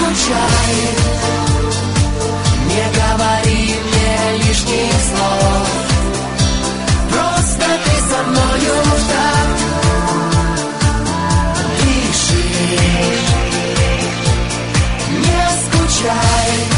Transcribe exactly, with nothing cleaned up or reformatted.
скучай, не говори мне лишних слов. Просто ты со мною так дыши, не скучай.